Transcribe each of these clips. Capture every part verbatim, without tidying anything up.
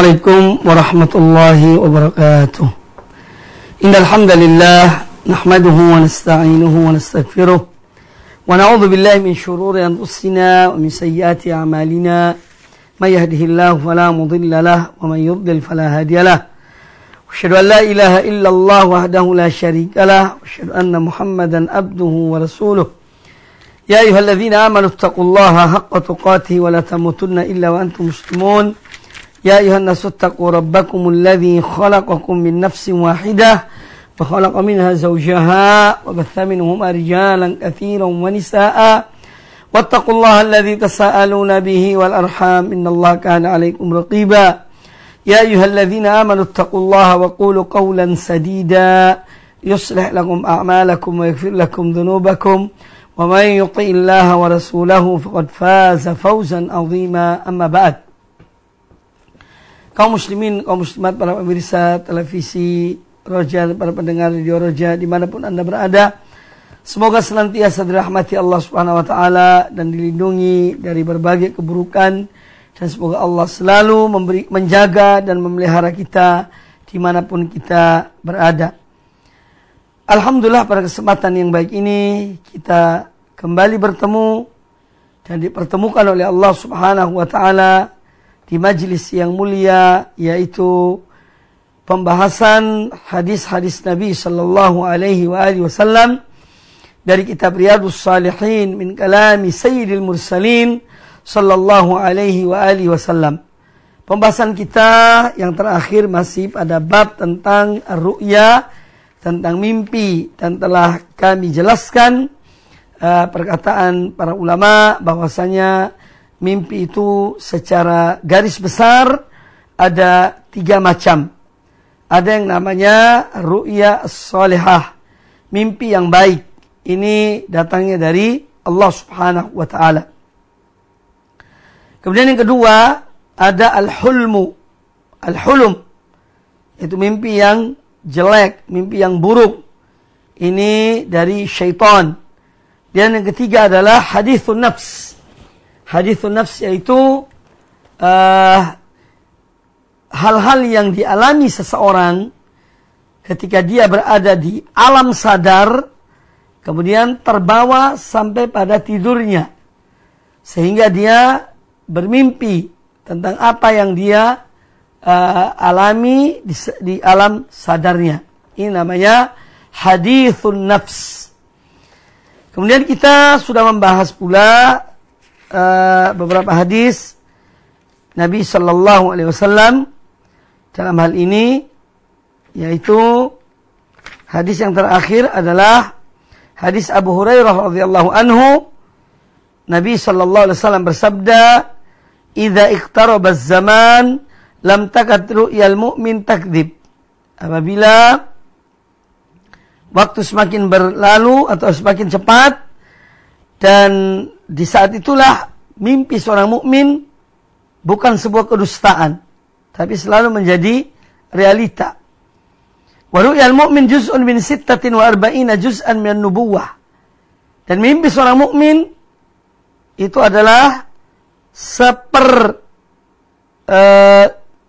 Assalamualaikum warahmatullahi wabarakatuh. Innal hamdalillah nahmaduhu wa nasta'inuhu wa nastaghfiruh wa na'udzu billahi min shururi anfusina wa min sayyiati a'malina. May yahdihillahu fala mudilla lahu wa may yudlil fala hadiya lahu. Asyhadu an la ilaha illallah wahdahu la syarika lahu wa asyhadu anna Muhammadan abduhu wa rasuluh. Ya ayyuhalladzina amanu taqullaha haqqa tuqatih wa la tamutunna illa wa antum muslimun. Ya ayuhan nasu taqu rabbakumul ladzi khalaqakum min nafsin wahidah wa khalaqa minha zawjaha wa batha minhuma rijalan katsiran wa nisaa'a wattaqullaha alladzi tasaaluna bihi wal arham innallaha kana 'alaikum raqiba. Ya ayyuhalladzina amanu taqullaha wa qulu qawlan sadida yuslih lakum a'malakum wa yaghfir lakum dhunubakum wa may yuti'illaha wa rasulahu faqad faza fawzan 'azima. Amma ba'd. Kaum muslimin, kaum muslimat, para pemirsa televisi Roja, para pendengar radio Roja dimanapun Anda berada, semoga senantiasa dirahmati Allah Subhanahu Wa Taala dan dilindungi dari berbagai keburukan, dan semoga Allah selalu memberi, menjaga dan memelihara kita dimanapun kita berada. Alhamdulillah, pada kesempatan yang baik ini kita kembali bertemu dan dipertemukan oleh Allah Subhanahu Wa Taala di majelis yang mulia, yaitu pembahasan hadis-hadis Nabi sallallahu alaihi wa alihi wasallam dari kitab Riyadhus Shalihin min kalami Sayyidil Mursalin sallallahu alaihi wa alihi wasallam. Pembahasan kita yang terakhir masih pada bab tentang ar-ru'ya, tentang mimpi, dan telah kami jelaskan uh, perkataan para ulama bahwasanya mimpi itu secara garis besar ada tiga macam. Ada yang namanya ru'ya as-salihah, mimpi yang baik. Ini datangnya dari Allah Subhanahu wa Ta'ala. Kemudian yang kedua ada al-hulmu, al-hulum, itu mimpi yang jelek, mimpi yang buruk. Ini dari syaitan. Dan yang ketiga adalah hadithun nafs. Hadithun nafs yaitu uh, hal-hal yang dialami seseorang ketika dia berada di alam sadar, kemudian terbawa sampai pada tidurnya, sehingga dia bermimpi tentang apa yang dia uh, alami di, di alam sadarnya. Ini namanya hadithun nafs. Kemudian kita sudah membahas pula Uh, beberapa hadis Nabi Sallallahu Alaihi Wasallam dalam hal ini, yaitu hadis yang terakhir adalah hadis Abu Hurairah radhiyallahu anhu. Nabi Sallallahu Alaihi Wasallam bersabda, "Idza iqtaraba az-zaman lam takad ru'yal mu'min takdzib." Apabila waktu semakin berlalu atau semakin cepat, dan di saat itulah mimpi seorang mukmin bukan sebuah kedustaan, tapi selalu menjadi realita. Wa ru'yal mu'min juz'un min sittatin wa arba'ina juz'an min nubuwah. Dan mimpi seorang mukmin itu adalah seper uh,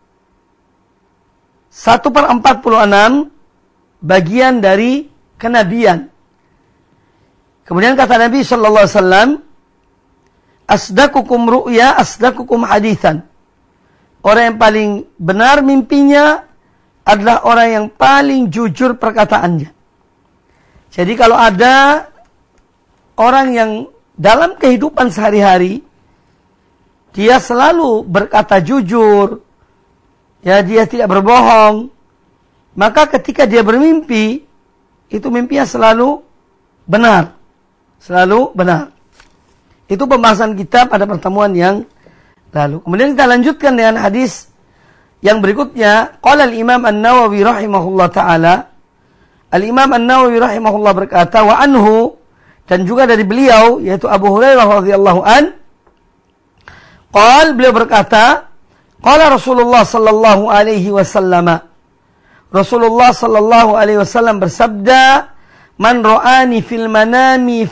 satu per empat puluh enam bagian dari kenabian. Kemudian kata Nabi sallallahu alaihi wasallam, asdaqukum ru'ya asdaqukum hadithan. Orang yang paling benar mimpinya adalah orang yang paling jujur perkataannya. Jadi kalau ada orang yang dalam kehidupan sehari-hari dia selalu berkata jujur, ya, dia tidak berbohong, maka ketika dia bermimpi, itu mimpinya selalu benar. Selalu benar. Itu pembahasan kita pada pertemuan yang lalu. Kemudian kita lanjutkan dengan hadis yang berikutnya. Qala al-Imam An-Nawawi rahimahullah ta'ala. Al-Imam An-Nawawi rahimahullah berkata, wa anhu, dan juga dari beliau, yaitu Abu Hurairah radhiyallahu an. Qala, beliau berkata, qala Rasulullah sallallahu alaihi wasallam. Rasulullah sallallahu alaihi wasallam bersabda, man ra'ani fil manami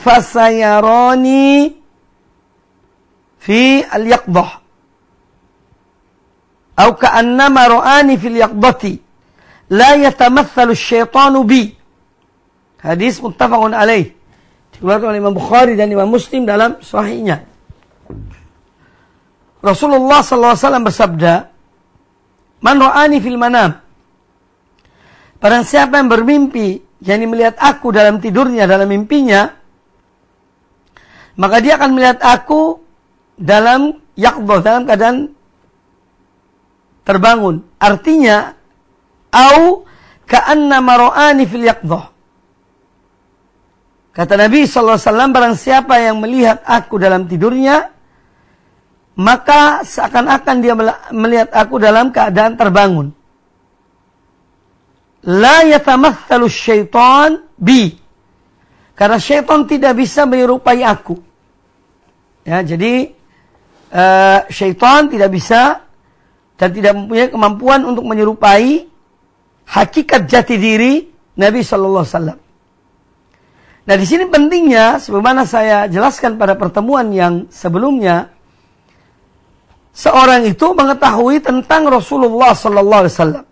fasayarani fi al-yaqdah. Au ka'annama ra'ani fil yaqdati la yatamatsalu syaitanu bi. Hadis muttafaqun alaih. Dikeluarkan oleh Imam Bukhari dan Imam Muslim dalam sahihnya. Rasulullah sallallahu alaihi wasallam bersabda, "Man ra'ani fil manam." Barang siapa yang bermimpi, yakni melihat aku dalam tidurnya, dalam mimpinya, maka dia akan melihat aku dalam yaqdhah, dalam keadaan terbangun. Artinya, au ka'annama ra'ani fil yaqdhah. Kata Nabi sallallahu alaihi wasallam, barang siapa yang melihat aku dalam tidurnya, maka seakan-akan dia melihat aku dalam keadaan terbangun. La yatamatsalu syaitan bi. Karena syaitan tidak bisa menyerupai aku. Ya, jadi uh, syaitan tidak bisa dan tidak mempunyai kemampuan untuk menyerupai hakikat jati diri Nabi sallallahu alaihi wasallam. Nah, di sini pentingnya, sebagaimana saya jelaskan pada pertemuan yang sebelumnya, seorang itu mengetahui tentang Rasulullah sallallahu alaihi wasallam.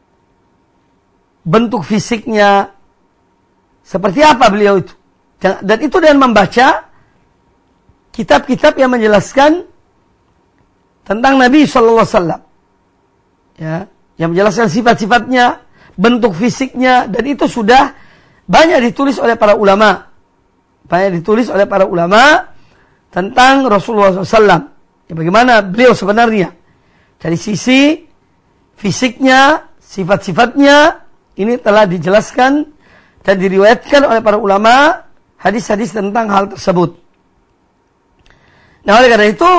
Bentuk fisiknya seperti apa beliau itu. Dan itu dengan membaca kitab-kitab yang menjelaskan tentang Nabi sallallahu alaihi wasallam. Ya, yang menjelaskan sifat-sifatnya, bentuk fisiknya, dan itu sudah banyak ditulis oleh para ulama. Banyak ditulis oleh para ulama tentang Rasulullah sallallahu alaihi wasallam. Ya, bagaimana beliau sebenarnya dari sisi fisiknya, sifat-sifatnya, ini telah dijelaskan dan diriwayatkan oleh para ulama hadis-hadis tentang hal tersebut. Nah, oleh karena itu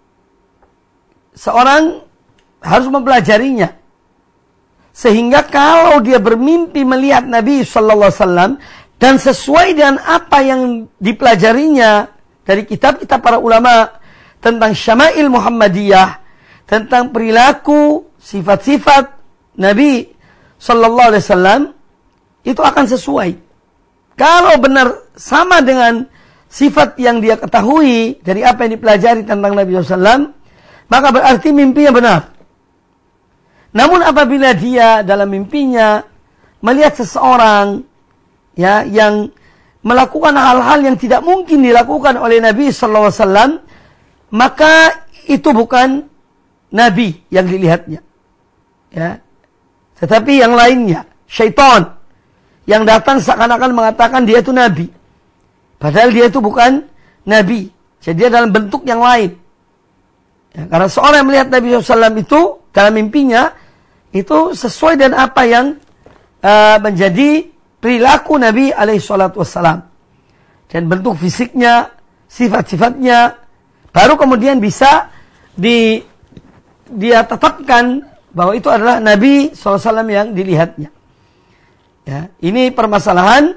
seorang harus mempelajarinya, sehingga kalau dia bermimpi melihat Nabi sallallahu alaihi wasallam dan sesuai dengan apa yang dipelajarinya dari kitab-kitab para ulama tentang Syama'il Muhammadiyah, tentang perilaku, sifat-sifat Nabi sallallahu alaihi wasallam, itu akan sesuai. Kalau benar sama dengan sifat yang dia ketahui dari apa yang dipelajari tentang Nabi sallallahu alaihi wasallam, maka berarti mimpinya benar. Namun apabila dia dalam mimpinya melihat seseorang ya yang melakukan hal-hal yang tidak mungkin dilakukan oleh Nabi sallallahu alaihi wasallam, maka itu bukan Nabi yang dilihatnya. Ya. Tetapi yang lainnya, syaitan yang datang seakan-akan mengatakan dia itu Nabi. Padahal dia itu bukan Nabi. Jadi dia dalam bentuk yang lain. Ya, karena seorang yang melihat Nabi sallallahu alaihi wasallam itu dalam mimpinya, itu sesuai dengan apa yang uh, menjadi perilaku Nabi alaihi salatu wassalam. Dan bentuk fisiknya, sifat-sifatnya, baru kemudian bisa di, dia tetapkan bahwa itu adalah Nabi sallallahu alaihi wasallam yang dilihatnya. Ya, ini permasalahan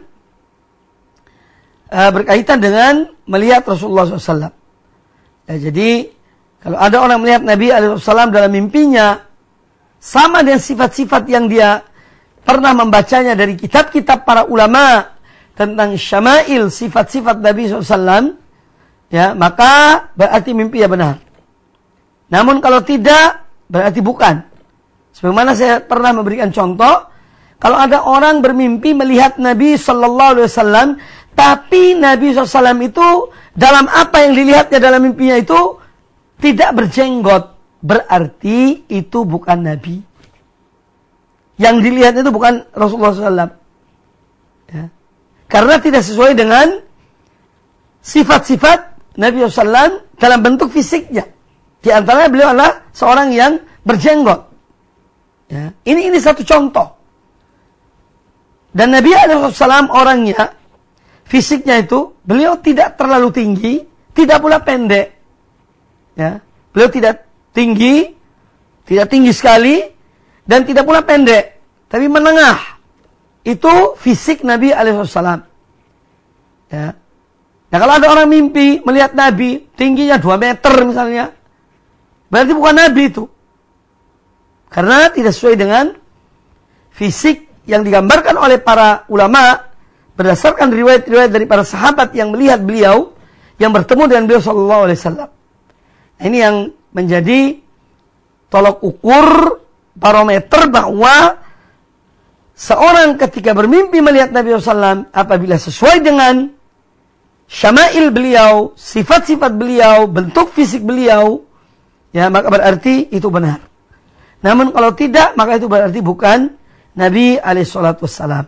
uh, berkaitan dengan melihat Rasulullah sallallahu alaihi wasallam. Ya, jadi kalau ada orang melihat Nabi alaihi wasallam dalam mimpinya, sama dengan sifat-sifat yang dia pernah membacanya dari kitab-kitab para ulama tentang syama'il, sifat-sifat Nabi sallallahu alaihi wasallam, ya, maka berarti mimpinya benar. Namun kalau tidak, berarti bukan. Sebagaimana saya pernah memberikan contoh, kalau ada orang bermimpi melihat Nabi sallallahu alaihi wasallam, tapi Nabi sallallahu alaihi wasallam itu dalam apa yang dilihatnya dalam mimpinya itu tidak berjenggot, berarti itu bukan Nabi. Yang dilihat itu bukan Rasulullah sallallahu alaihi wasallam. Ya. Karena tidak sesuai dengan sifat-sifat Nabi sallallahu alaihi wasallam dalam bentuk fisiknya. Di antaranya beliau adalah seorang yang berjenggot. Ya. Ini ini satu contoh. Dan Nabi alaihi wasallam orangnya, fisiknya itu, beliau tidak terlalu tinggi, tidak pula pendek. Ya. Beliau tidak tinggi, tidak tinggi sekali, dan tidak pula pendek, tapi menengah. Itu fisik Nabi alaihi wasallam. Ya. Nah, kalau ada orang mimpi melihat Nabi tingginya dua meter misalnya, berarti bukan Nabi itu. Karena tidak sesuai dengan fisik yang digambarkan oleh para ulama berdasarkan riwayat-riwayat dari para sahabat yang melihat beliau, yang bertemu dengan beliau sallallahu alaihi wasallam. Ini yang menjadi tolok ukur, barometer bahwa seorang ketika bermimpi melihat Nabi shallallahu alaihi wasallam, apabila sesuai dengan syama'il beliau, sifat-sifat beliau, bentuk fisik beliau, ya maka berarti itu benar. Namun kalau tidak, maka itu berarti bukan Nabi alaihi salatu wassalam.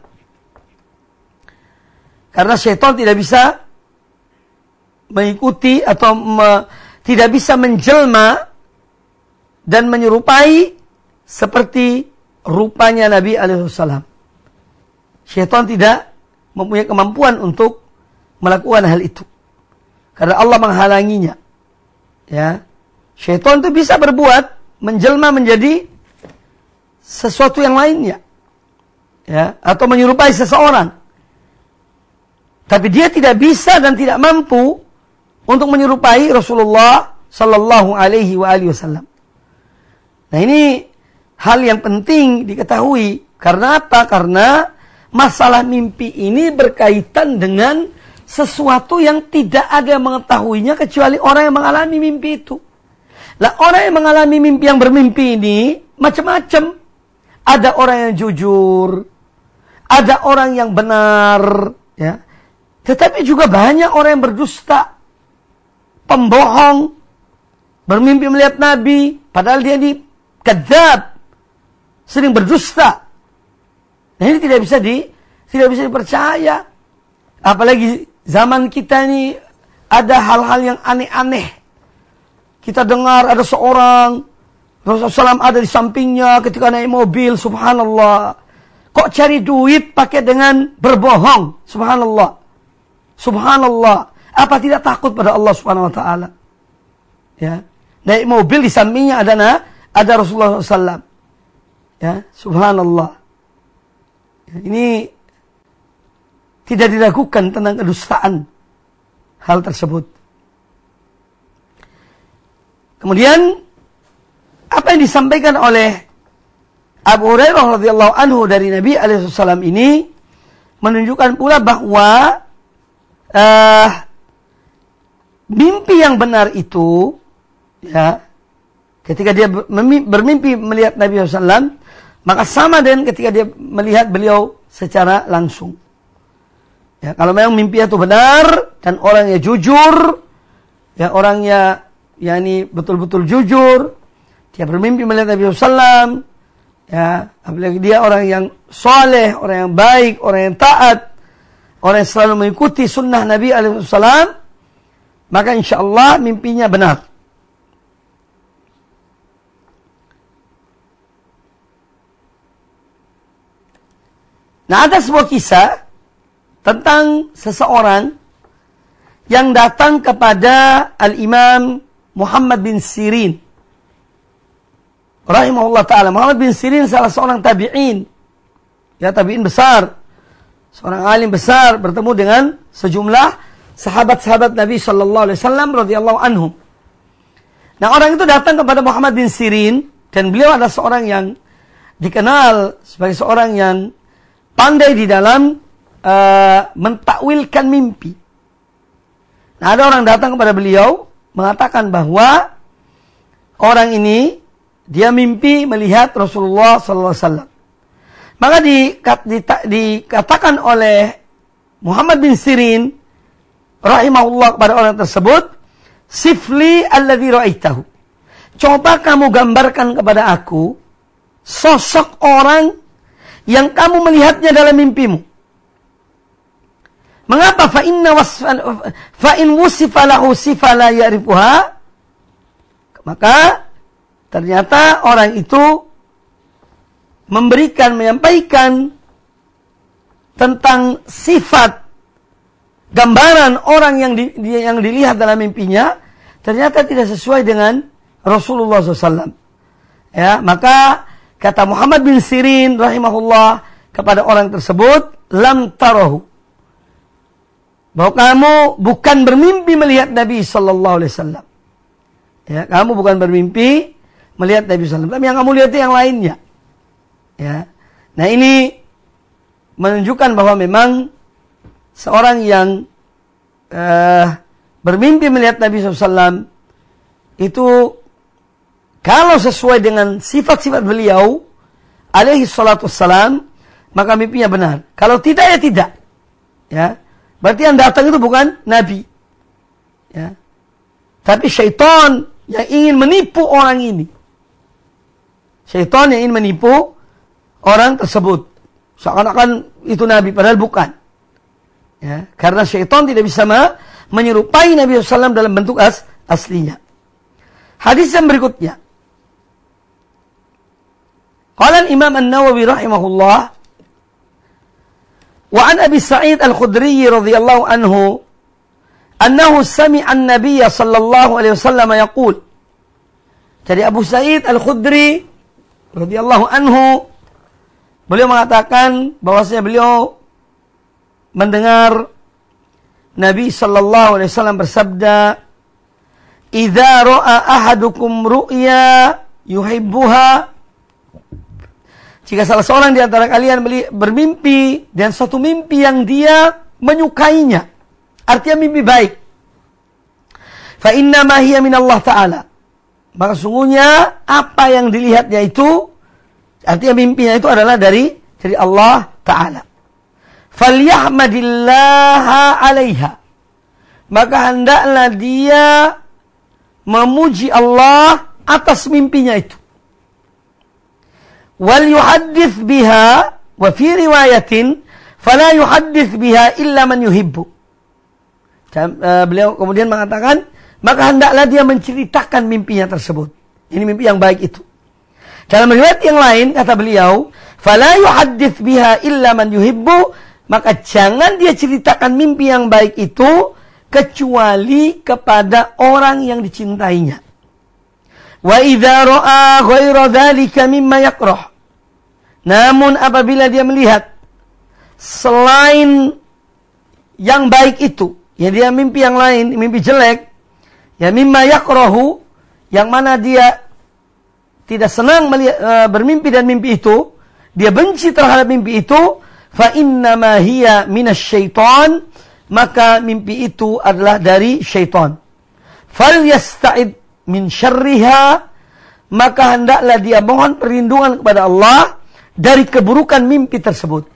Karena syaitan tidak bisa mengikuti atau me, tidak bisa menjelma dan menyerupai seperti rupanya Nabi alaihi salam. Syaitan tidak mempunyai kemampuan untuk melakukan hal itu. Karena Allah menghalanginya. Ya. Syaitan itu bisa berbuat menjelma menjadi sesuatu yang lainnya. Ya, atau menyerupai seseorang. Tapi dia tidak bisa dan tidak mampu untuk menyerupai Rasulullah sallallahu alaihi wa alihi wasallam. Nah, ini hal yang penting diketahui. Karena apa? Karena masalah mimpi ini berkaitan dengan sesuatu yang tidak ada yang mengetahuinya kecuali orang yang mengalami mimpi itu. Lah, orang yang mengalami mimpi yang bermimpi ini macam-macam. Ada orang yang jujur, ada orang yang benar, ya. Tetapi juga banyak orang yang berdusta, pembohong, bermimpi melihat Nabi, padahal dia ini kadzab, sering berdusta. Nah, ini tidak bisa di, tidak bisa dipercaya. Apalagi zaman kita ini ada hal-hal yang aneh-aneh. Kita dengar ada seorang, Rasulullah shallallahu alaihi wasallam ada di sampingnya ketika naik mobil, subhanallah. Kok cari duit pakai dengan berbohong, subhanallah. Subhanallah, apa tidak takut pada Allah Subhanahu wa taala? Ya. Naik mobil di sampingnya ada na, ada Rasulullah shallallahu alaihi wasallam. Ya, subhanallah. Ya, ini tidak diragukan tentang kedustaan hal tersebut. Kemudian apa yang disampaikan oleh Abu Hurairah radhiyallahu anhu dari Nabi alaihi wasallam ini menunjukkan pula bahwa Uh, mimpi yang benar itu, ya, ketika dia bermimpi melihat Nabi shallallahu alaihi wasallam, maka sama dengan ketika dia melihat beliau secara langsung. Ya, kalau memang mimpinya itu benar dan orangnya jujur, ya orangnya yakni betul-betul jujur, dia bermimpi melihat Nabi shallallahu alaihi wasallam, ya, apalagi dia orang yang soleh, orang yang baik, orang yang taat, orang yang selalu mengikuti sunnah Nabi alaihi wasallam, maka insya Allah mimpinya benar. Nah, ada sebuah kisah tentang seseorang yang datang kepada Al-Imam Muhammad bin Sirin rahimahullah ta'ala. Muhammad bin Sirin salah seorang tabi'in, ya, tabi'in besar, seorang alim besar, bertemu dengan sejumlah sahabat-sahabat Nabi sallallahu alaihi wasallam radhiyallahu anhum. Nah, orang itu datang kepada Muhammad bin Sirin dan beliau adalah seorang yang dikenal sebagai seorang yang pandai di dalam uh, mentakwilkan mimpi. Nah, ada orang datang kepada beliau mengatakan bahwa orang ini dia mimpi melihat Rasulullah sallallahu alaihi wasallam. Maka dikatakan oleh Muhammad bin Sirin rahimahullah kepada orang tersebut, sifli alladzi ra'aitahu. Coba kamu gambarkan kepada aku sosok orang yang kamu melihatnya dalam mimpimu. Mengapa? Fa inna wasfan fa in wusifa lahu sifa la ya'rifuha. Maka ternyata orang itu memberikan, menyampaikan tentang sifat gambaran orang yang di, yang dilihat dalam mimpinya, ternyata tidak sesuai dengan Rasulullah shallallahu alaihi wasallam. Ya, maka kata Muhammad bin Sirin rahimahullah kepada orang tersebut, lam tarahu, bahwa kamu bukan bermimpi melihat Nabi sallallahu alaihi wasallam. Ya, kamu bukan bermimpi melihat Nabi sallallahu alaihi wasallam, tapi yang kamu lihat itu yang lainnya. Ya. Nah, ini menunjukkan bahwa memang seorang yang uh, bermimpi melihat Nabi sallallahu alaihi wasallam itu Kalau sesuai dengan sifat-sifat beliau alaihi salatu wassalam, maka mimpinya benar. Kalau tidak, ya tidak. Ya. Berarti yang datang itu bukan nabi. Ya. Tapi syaitan yang ingin menipu orang ini. Syaitan yang ingin menipu orang tersebut. Seakan-akan itu nabi, padahal bukan. Ya. Karena syaitan tidak bisa menyerupai Nabi shallallahu alaihi wasallam dalam bentuk as, aslinya. Hadis yang berikutnya. Qala Imam An-Nawawi rahimahullah, wa an Abi Sa'id Al-Khudri radhiyallahu anhu annahu sami'a an-nabiy sallallahu alaihi wasallam yaqul. Jadi Abu Sa'id Al-Khudri radhiyallahu anhu, beliau mengatakan bahwasanya beliau mendengar Nabi sallallahu alaihi wasallam bersabda, "Idza ra'a ahadukum ru'ya yuhibbuha." Jika salah seorang di antara kalian bermimpi dan suatu mimpi yang dia menyukainya, artinya mimpi baik, fa inna ma hiya min Allah Ta'ala, maka sungguhnya apa yang dilihatnya itu, artinya mimpinya itu adalah dari dari Allah Ta'ala. Falyahmadillaha 'alaiha, maka hendaklah dia memuji Allah atas mimpinya itu. Wal yuhaddits biha, wa fi riwayatin fala yuhaddits biha illa man yuhibbu. Dan, uh, beliau kemudian mengatakan, maka hendaklah dia menceritakan mimpinya tersebut. Ini mimpi yang baik itu. Dalam riwayat yang lain kata beliau, fala yuhaddits biha illa man yuhibbu, maka jangan dia ceritakan mimpi yang baik itu kecuali kepada orang yang dicintainya. Wa idza ra'a ghaira dzalika mimma yakrah. Namun apabila dia melihat selain yang baik itu, ya dia mimpi yang lain, mimpi jelek, ya mimma yakrahu, yang mana dia tidak senang melihat, uh, bermimpi dan mimpi itu, dia benci terhadap mimpi itu, fa inna ma hiya minasyaitan, maka mimpi itu adalah dari syaitan. Fal yasta'id min syarriha, maka hendaklah dia mohon perlindungan kepada Allah dari keburukan mimpi tersebut.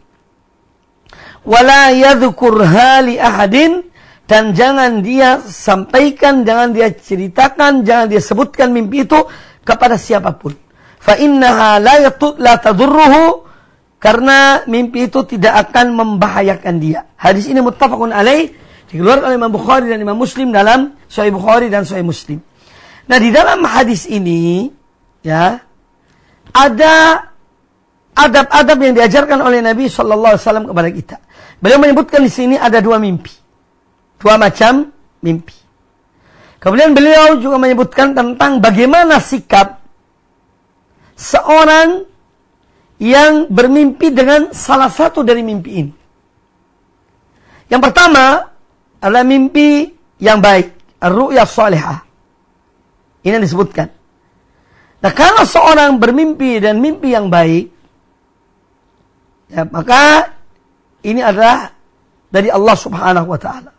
Wala yadhkurha li ahadin, dan jangan dia sampaikan, jangan dia ceritakan, jangan dia sebutkan mimpi itu kepada siapapun. Fa innaha la yatut la tadurruhu, karena mimpi itu tidak akan membahayakan dia. Hadis ini muttafaqun alaih, dikeluarkan oleh Imam Bukhari dan Imam Muslim dalam Sahih Bukhari dan Sahih Muslim. Nah, di dalam hadis ini ya ada adab-adab yang diajarkan oleh Nabi sallallahu alaihi wasallam kepada kita. Beliau menyebutkan di sini ada dua mimpi. Dua macam mimpi. Kemudian beliau juga menyebutkan tentang bagaimana sikap seorang yang bermimpi dengan salah satu dari mimpi ini. Yang pertama adalah mimpi yang baik, ar-ru'ya shalihah. Ini yang disebutkan. Nah, kalau seorang bermimpi dan mimpi yang baik, ya, maka ini adalah dari Allah Subhanahu wa Ta'ala.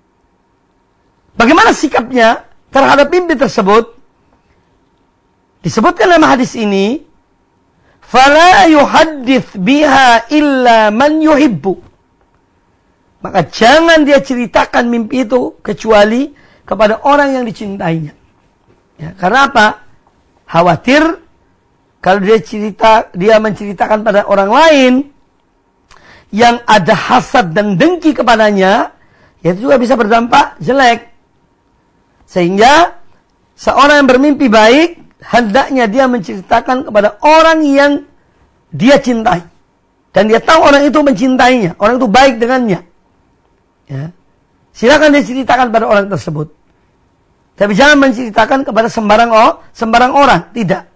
Bagaimana sikapnya terhadap mimpi tersebut? Disebutkan dalam hadis ini, fala yuhaddits biha illa man yuhibbu. Maka jangan dia ceritakan mimpi itu kecuali kepada orang yang dicintainya. Ya, karena apa? Khawatir kalau dia cerita, dia menceritakan pada orang lain yang ada hasad dan dengki kepadanya, ya itu juga bisa berdampak jelek. Sehingga seorang yang bermimpi baik, hendaknya dia menceritakan kepada orang yang dia cintai. Dan dia tahu orang itu mencintainya, orang itu baik dengannya. Ya. Silakan dia ceritakan pada orang tersebut. Tapi jangan menceritakan kepada sembarang oh, sembarang orang, tidak.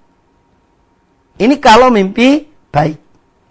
Ini kalau mimpi baik.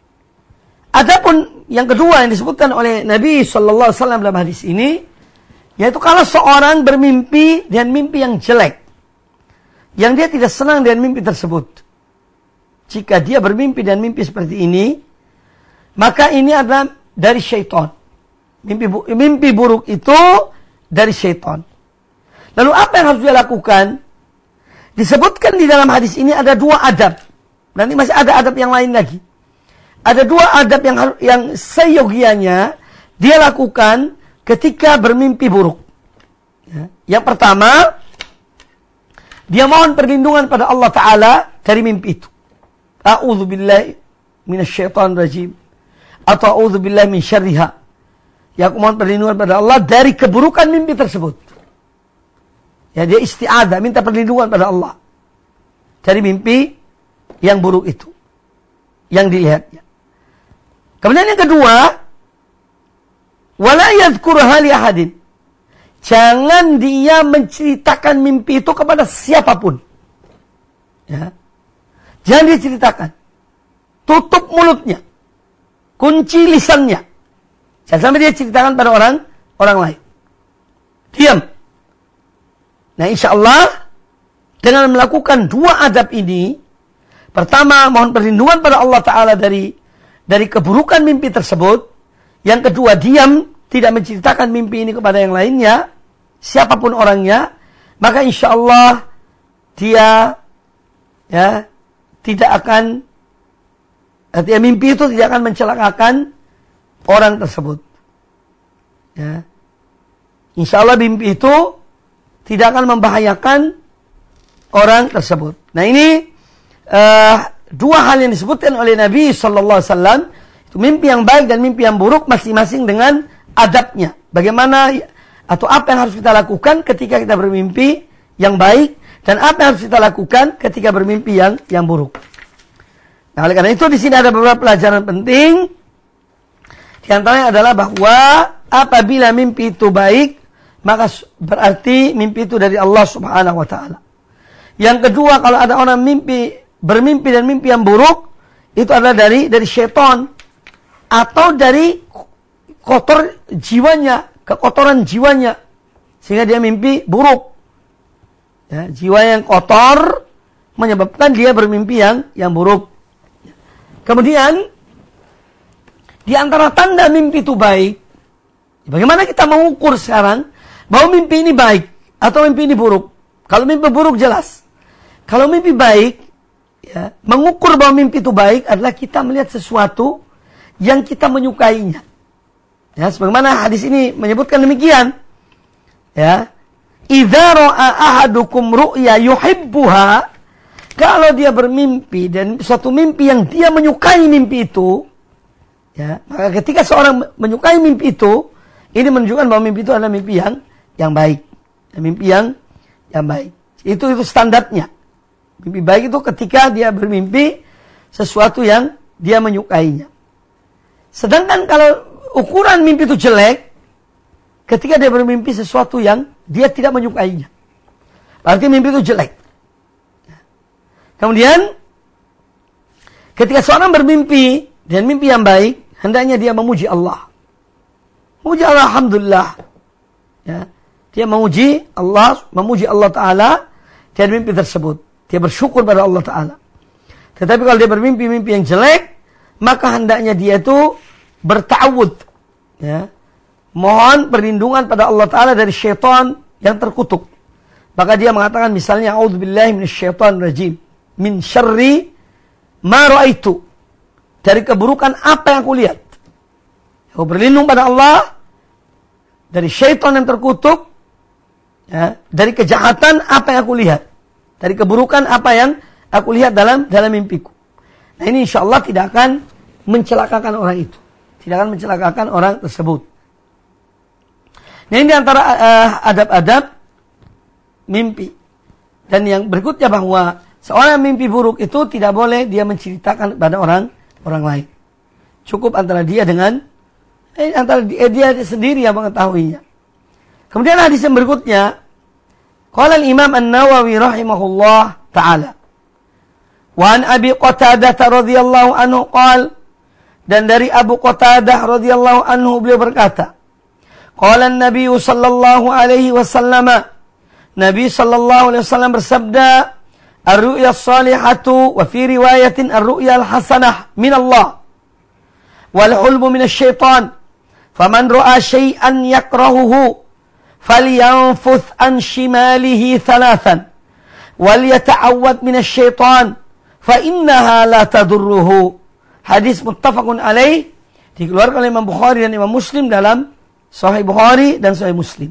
Adapun yang kedua yang disebutkan oleh Nabi sallallahu alaihi wasallam dalam hadis ini, yaitu kalau seorang bermimpi dan mimpi yang jelek, yang dia tidak senang dengan mimpi tersebut. Jika dia bermimpi dan mimpi seperti ini, maka ini adalah dari syaitan. Mimpi, mimpi buruk itu dari syaitan. Lalu apa yang harus dia lakukan? disebutkan di dalam hadis ini ada dua adab. Nanti masih ada adab yang lain lagi. Ada dua adab yang yang seyogianya dia lakukan ketika bermimpi buruk. Ya. Yang pertama, dia mohon perlindungan pada Allah Ta'ala dari mimpi itu. A'udzubillahi minasyaitonir rajim. Atau a'udzubillahi min syarriha. Ya, aku mohon perlindungan pada Allah dari keburukan mimpi tersebut. Ya, dia isti'adzah, minta perlindungan pada Allah dari mimpi yang buruk itu, yang dilihatnya. Kemudian yang kedua, wala yadhkuruha li ahadin. Jangan dia menceritakan mimpi itu kepada siapapun. Ya. Jangan dia ceritakan. Tutup mulutnya. Kunci lisannya. Jangan sampai dia ceritakan pada orang orang lain. Diam. Nah, insya Allah dengan melakukan dua adab ini, pertama mohon perlindungan pada Allah Ta'ala dari dari keburukan mimpi tersebut. Yang kedua, diam, tidak menceritakan mimpi ini kepada yang lainnya, siapapun orangnya, maka insya Allah dia ya tidak akan, artinya mimpi itu tidak akan mencelakakan orang tersebut. Ya. Insya Allah mimpi itu tidak akan membahayakan orang tersebut. Nah, ini uh, dua hal yang disebutkan oleh Nabi Sallallahu Alaihi Wasallam. Itu mimpi yang baik dan mimpi yang buruk masing-masing dengan adabnya. Bagaimana atau apa yang harus kita lakukan ketika kita bermimpi yang baik dan apa yang harus kita lakukan ketika bermimpi yang yang buruk. Nah, oleh karena itu di sini ada beberapa pelajaran penting. Di antaranya adalah bahwa apabila mimpi itu baik, maka berarti mimpi itu dari Allah Subhanahu wa taala. Yang kedua, kalau ada orang mimpi bermimpi dan mimpi yang buruk, itu adalah dari dari syaitan atau dari kotor jiwanya, kekotoran jiwanya, sehingga dia mimpi buruk. Ya, jiwa yang kotor menyebabkan dia bermimpi yang yang buruk. Kemudian di antara tanda mimpi itu baik, bagaimana kita mengukur sekarang bahwa mimpi ini baik atau mimpi ini buruk? Kalau mimpi buruk jelas. Kalau mimpi baik, ya, mengukur bahwa mimpi itu baik adalah kita melihat sesuatu yang kita menyukainya. Ya, sebagaimana hadis ini menyebutkan demikian. Ya, idza ra'a ahadukum ru'ya yuhibbuha, kalau dia bermimpi dan suatu mimpi yang dia menyukai mimpi itu, ya, maka ketika seorang menyukai mimpi itu, ini menunjukkan bahwa mimpi itu adalah mimpi yang yang baik, mimpi yang yang baik. Itu itu standarnya. Mimpi baik itu ketika dia bermimpi sesuatu yang dia menyukainya. Sedangkan kalau ukuran mimpi itu jelek, ketika dia bermimpi sesuatu yang dia tidak menyukainya, berarti mimpi itu jelek. Kemudian ketika seorang bermimpi dan mimpi yang baik, hendaknya dia memuji Allah. Memuji Allah, alhamdulillah. Ya, dia memuji Allah, memuji Allah Ta'ala dari mimpi tersebut. Dia bersyukur pada Allah Ta'ala. Tetapi kalau dia bermimpi-mimpi yang jelek, maka hendaknya dia itu berta'awud. Ya, mohon perlindungan pada Allah Ta'ala dari syaitan yang terkutuk. Maka dia mengatakan misalnya, a'udzubillahi minasyaitonir rajim, min syarri ma ra'aitu, dari keburukan apa yang aku lihat. Aku berlindung pada Allah dari syaitan yang terkutuk, ya, dari kejahatan apa yang aku lihat, dari keburukan apa yang aku lihat dalam dalam mimpiku. Nah, ini insyaallah tidak akan mencelakakan orang itu, tidak akan mencelakakan orang tersebut. Nah, ini antara uh, adab-adab mimpi. Dan yang berikutnya bahwa seorang mimpi buruk itu tidak boleh dia menceritakan kepada orang orang lain. Cukup antara dia dengan eh, antara dia, dia sendiri yang mengetahuinya. Kemudian hadis yang berikutnya, qala al-Imam An-Nawawi rahimahullah taala, wa an Abi Qatadah radhiyallahu anhu qala, dan dari Abu Qatadah radhiyallahu anhu beliau berkata, qala an-nabiy sallallahu alaihi wasallam, Nabi sallallahu alaihi wasallam bersabda, ar-ru'ya as-salihatu wa fi riwayatin ar-ru'ya al-hasanah min Allah wal hulmu min asy-syaitan, faman ra'a syai'an yakrahuhu falyanfuth an shimalihi thalathan wal yata'awwad minasyaitan fa innaha la tadurruhu. Hadis muttafaqun alaih, dikeluarkan oleh Imam Bukhari dan Imam Muslim dalam Sahih Bukhari dan Sahih Muslim.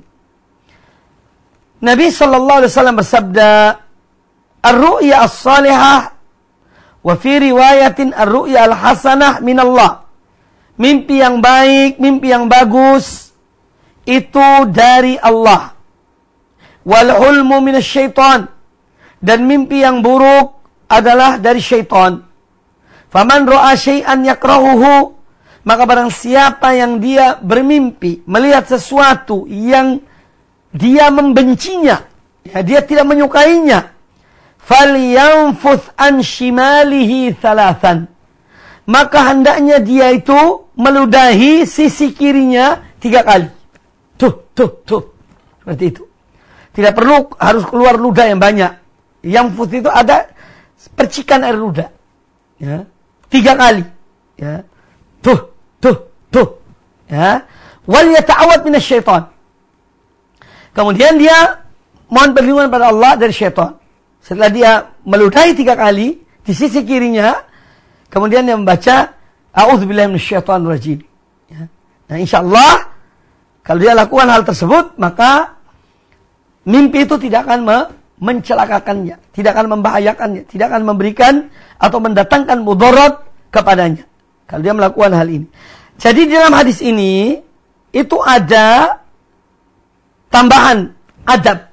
Nabi sallallahu alaihi wasallam bersabda, "Ar-ru'ya as-salihah wa fi riwayatin ar-ru'ya al-hasanah min Allah." Mimpi yang baik, mimpi yang bagus itu dari Allah. Wal hulmu minasyaitan, dan mimpi yang buruk adalah dari syaitan. Faman ra'a syai'an yakrahuhu, maka barang siapa yang dia bermimpi melihat sesuatu yang dia membencinya, ya, dia tidak menyukainya, falyanfuth an shimalihi thalathan, maka hendaknya dia itu meludahi sisi kirinya tiga kali. Tuh, tuh, tuh. Seperti itu. Tidak perlu harus keluar ludah yang banyak. Yanfuth itu ada percikan air ludah. Ya. Tiga kali. Ya. Tuh, tuh, tuh. Ya. Wal yata'awwad minasyaitan. Kemudian dia mohon perlindungan pada Allah dari syaitan. Setelah dia meludahi tiga kali di sisi kirinya, kemudian dia membaca a'udzubillahi minasyaitonir rajim. Ya. Nah, insyaallah kalau dia lakukan hal tersebut, maka mimpi itu tidak akan me- mencelakakannya, tidak akan membahayakannya, tidak akan memberikan atau mendatangkan mudarat kepadanya kalau dia melakukan hal ini. Jadi dalam hadis ini itu ada tambahan adab,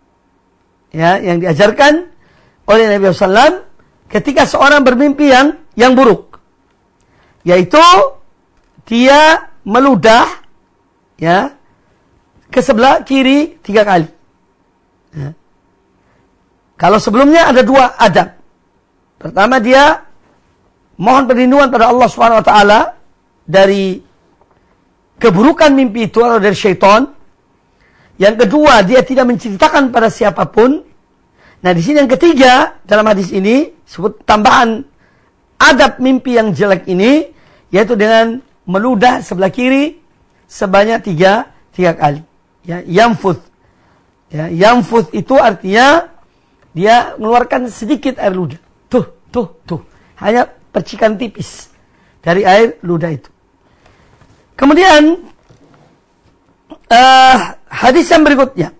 ya, yang diajarkan oleh Nabi shallallahu alaihi wasallam ketika seorang bermimpi yang yang buruk, yaitu dia meludah, ya, ke sebelah kiri tiga kali. Ya. Kalau sebelumnya ada dua adab. Pertama, dia mohon perlindungan pada Allah subhanahu wa taala dari keburukan mimpi itu atau dari syaitan. Yang kedua, dia tidak menceritakan pada siapapun. Nah, di sini yang ketiga dalam hadis ini sebut tambahan adab mimpi yang jelek ini, yaitu dengan meludah sebelah kiri sebanyak tiga tiga kali. Ya, yanfuth. Ya, yanfuth itu artinya dia mengeluarkan sedikit air ludah. Tuh, tuh, tuh. Hanya percikan tipis dari air ludah itu. Kemudian uh, hadis yang berikutnya.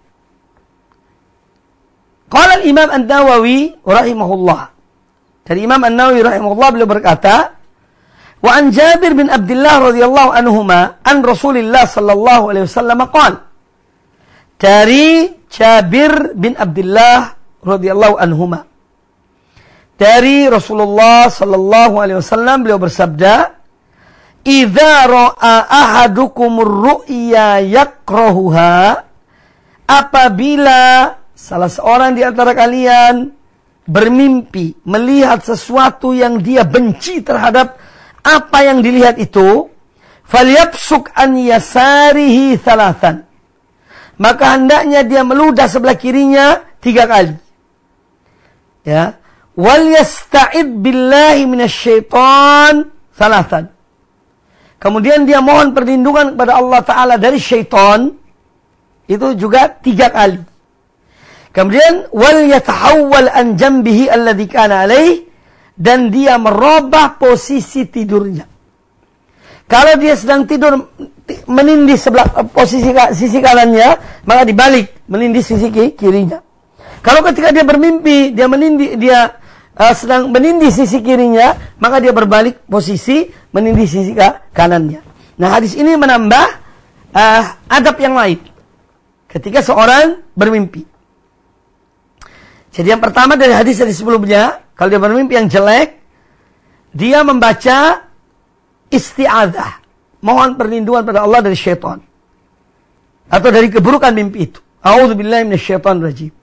Qala al-Imam An-Nawawi rahimahullah. Dari Imam An-Nawawi rahimahullah beliau berkata, wa an Jabir bin Abdullah radhiyallahu anhuma an Rasulillah sallallahu alaihi wasallam qala. Dari Jabir bin Abdullah radhiyallahu anhuma, dari Rasulullah sallallahu alaihi wasallam beliau bersabda, "Idza ra'a ahadukumur ru'ya yakrahuha," apabila salah seorang di antara kalian bermimpi melihat sesuatu yang dia benci terhadap apa yang dilihat itu, falyabsuk an yasarihi thalathan, maka hendaknya dia meludah sebelah kirinya tiga kali. Ya, wal yasta'id billahi minasyaitan thalathan. Kemudian dia mohon perlindungan kepada Allah Ta'ala dari syaitan, itu juga tiga kali. Kemudian wal yatahawwal an jambihi alladhi kana alaih, dan dia merubah posisi tidurnya. Kalau dia sedang tidur menindih sebelah posisi sisi kanannya, maka dibalik menindih sisi kirinya. Kalau ketika dia bermimpi dia menindih dia uh, sedang menindih sisi kirinya, maka dia berbalik posisi menindih sisi kanannya. Nah, hadis ini menambah uh, adab yang lain ketika seorang bermimpi. Jadi yang pertama dari hadis dari sebelumnya, kalau dia bermimpi yang jelek, dia membaca isti'adzah, mohon perlindungan pada Allah dari syaitan atau dari keburukan mimpi itu. A'udzubillahi minasyaitonir rajim.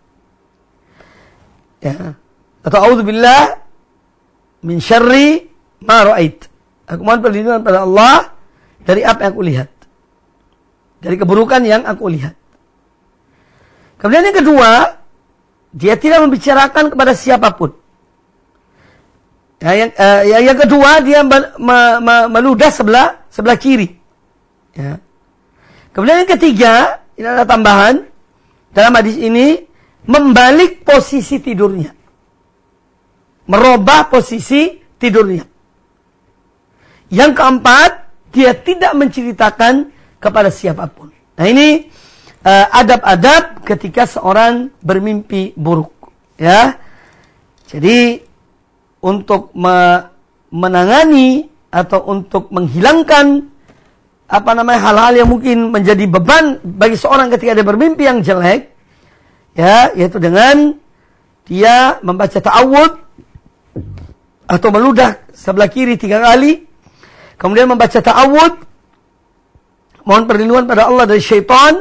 Ya. Atau a'udzubillah min syarri ma ra'ait. Aku mohon perlindungan pada Allah dari apa yang aku lihat, dari keburukan yang aku lihat. Kemudian yang kedua, dia tidak membicarakan kepada siapapun. Ya, yang, uh, yang, yang kedua, dia me, me, me, meludah sebelah sebelah kiri. Ya. Kemudian yang ketiga, ini ada tambahan dalam hadis ini, membalik posisi tidurnya. Merubah posisi tidurnya. Yang keempat, dia tidak menceritakan kepada siapapun. Nah ini uh, adab-adab ketika seorang bermimpi buruk. Ya, jadi untuk me- menangani atau untuk menghilangkan apa namanya hal-hal yang mungkin menjadi beban bagi seorang ketika dia bermimpi yang jelek, ya, yaitu dengan dia membaca ta'awudz atau meludah sebelah kiri tiga kali, kemudian membaca ta'awudz, mohon perlindungan pada Allah dari syaitan,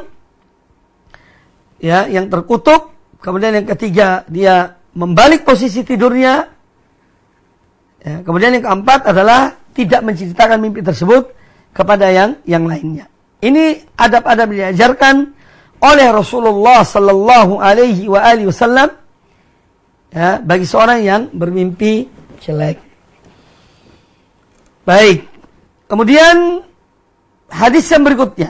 ya, yang terkutuk. Kemudian yang ketiga, dia membalik posisi tidurnya. Ya, kemudian yang keempat adalah tidak menceritakan mimpi tersebut kepada yang yang lainnya. Ini adab-adab yang diajarkan oleh Rasulullah sallallahu alaihi wa alihi wasallam, ya, bagi seorang yang bermimpi jelek. Baik. Kemudian hadis yang berikutnya.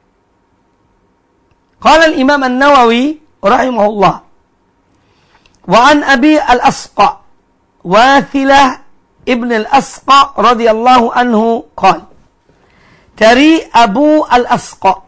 Qala al-Imam An-Nawawi rahimahullah, wa an Abi al-Asqa Wathilah ibn al-Asqa radhiyallahu anhu qala, dari Abu al-Asqa,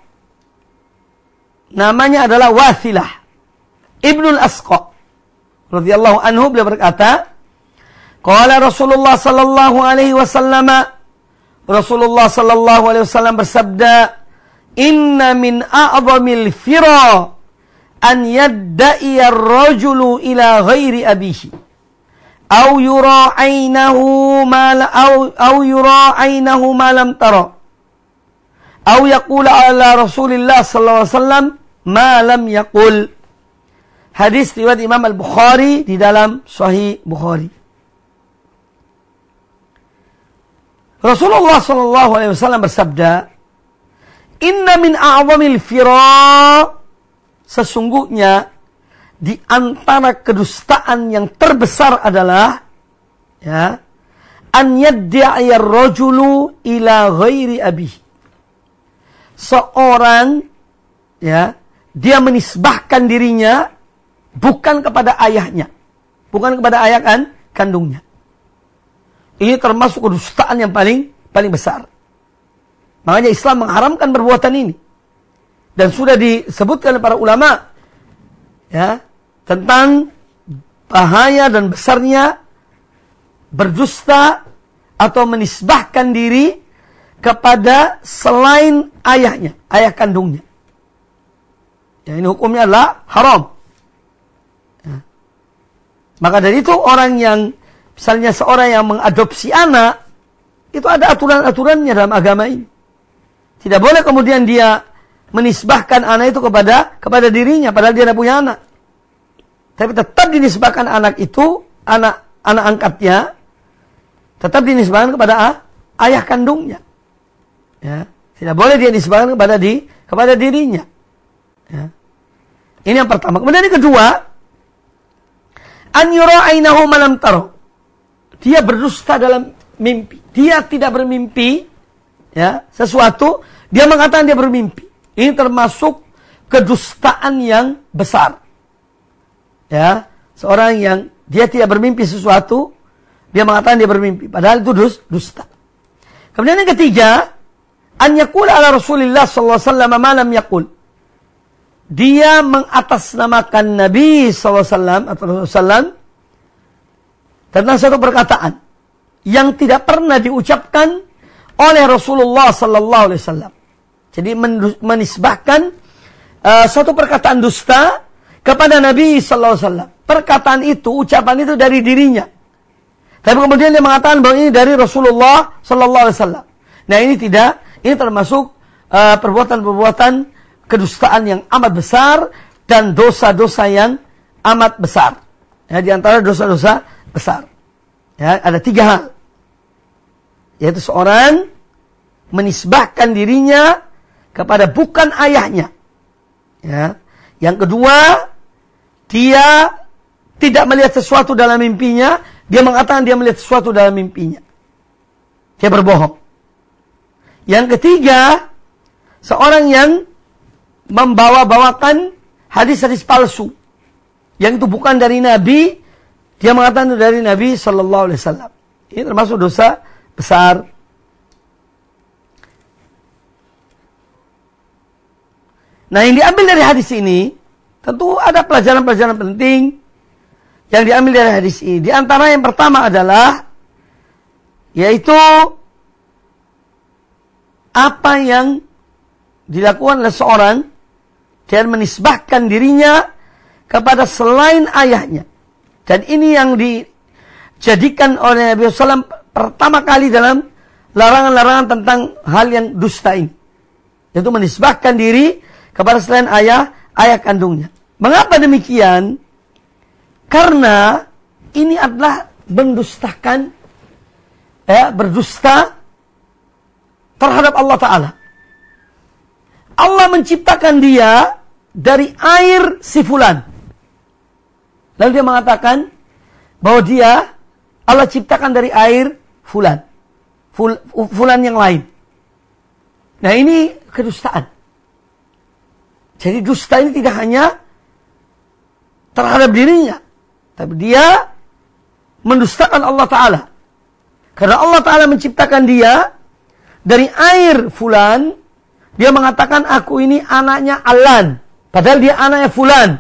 namanya adalah Wathilah ibn al-Asqa radhiyallahu anhu, beliau berkata, qala Rasulullah sallallahu alaihi wasallam, Rasulullah sallallahu alaihi wasallam bersabda, inna min a'zamil fira an yadda'iya ar-rajulu ila ghairi abihi aw yura 'ainahu ma la aw aw yura 'ainahu ma lam tara aw yaqula ala Rasulillah sallallahu alaihi wasallam ma lam yaqul. Hadis riwayat Imam Al-Bukhari di dalam Sahih Bukhari. Rasulullah sallallahu alaihi wasallam bersabda, inna min a'zamil fira, sesungguhnya di antara kedustaan yang terbesar adalah, ya, an yadda'i ar-rajulu ila ghairi abihi. Seorang, ya, dia menisbahkan dirinya bukan kepada ayahnya, bukan kepada ayah kan kandungnya. Ini termasuk kedustaan yang paling paling besar. Makanya Islam mengharamkan perbuatan ini. Dan sudah disebutkan oleh para ulama, ya, tentang bahaya dan besarnya berdusta atau menisbahkan diri kepada selain ayahnya, ayah kandungnya. Ya, ini hukumnya adalah haram. Ya. Maka dari itu orang yang, misalnya seorang yang mengadopsi anak, itu ada aturan-aturannya dalam agama ini. Tidak boleh kemudian dia menisbahkan anak itu kepada kepada dirinya, padahal dia tidak punya anak. Tapi tetap dinisbahkan anak itu, anak anak angkatnya, tetap dinisbahkan kepada ah, ayah kandungnya. Ya, tidak boleh dia nisbahkan kepada di kepada dirinya. Ya. Ini yang pertama. Kemudian yang kedua, an yura ainahu ma lam tara. Dia berdusta dalam mimpi. Dia tidak bermimpi, ya, sesuatu, dia mengatakan dia bermimpi. Ini termasuk kedustaan yang besar. Ya, seorang yang dia tidak bermimpi sesuatu, dia mengatakan dia bermimpi, padahal itu dus, dusta. Kemudian yang ketiga, an yaqula ala Rasulillah sallallahu alaihi wasallam ma lam yaqul. Dia mengatasnamakan Nabi sallallahu alaihi wasallam atau Rasulullah tentang satu perkataan yang tidak pernah diucapkan oleh Rasulullah sallallahu alaihi wasallam. Jadi menisbahkan uh, satu perkataan dusta kepada Nabi sallallahu alaihi wasallam. Perkataan itu, ucapan itu dari dirinya. Tapi kemudian dia mengatakan bahwa ini dari Rasulullah sallallahu alaihi wasallam. Nah, ini tidak, ini termasuk uh, perbuatan-perbuatan kedustaan yang amat besar dan dosa-dosa yang amat besar. Ya, di antara dosa-dosa besar. Ya, ada tiga hal. Yaitu seorang menisbahkan dirinya kepada bukan ayahnya. Ya. Yang kedua, dia tidak melihat sesuatu dalam mimpinya, dia mengatakan dia melihat sesuatu dalam mimpinya. Dia berbohong. Yang ketiga, seorang yang membawa-bawakan hadis-hadis palsu. yang itu bukan dari Nabi, dia mengatakan itu dari Nabi Sallallahu Alaihi Wasallam. Ini termasuk dosa besar. Nah, yang diambil dari hadis ini, tentu ada pelajaran-pelajaran penting yang diambil dari hadis ini. Di antara yang pertama adalah, yaitu apa yang dilakukan oleh seorang dan menisbahkan dirinya kepada selain ayahnya. Dan ini yang dijadikan oleh Nabi sallallahu alaihi wasallam pertama kali dalam larangan-larangan tentang hal yang dusta ini, yaitu menisbahkan diri kepada selain ayah, ayah kandungnya. Mengapa demikian? Karena ini adalah mendustakan, ya, berdusta terhadap Allah Ta'ala. Allah menciptakan dia dari air si fulan. Lalu dia mengatakan bahwa dia, Allah ciptakan dari air fulan. Ful, fulan yang lain. Nah, ini kedustaan. Jadi dusta ini tidak hanya terhadap dirinya, tapi dia mendustakan Allah Ta'ala. Karena Allah Ta'ala menciptakan dia dari air fulan, dia mengatakan aku ini anaknya Alan. Padahal dia anaknya fulan.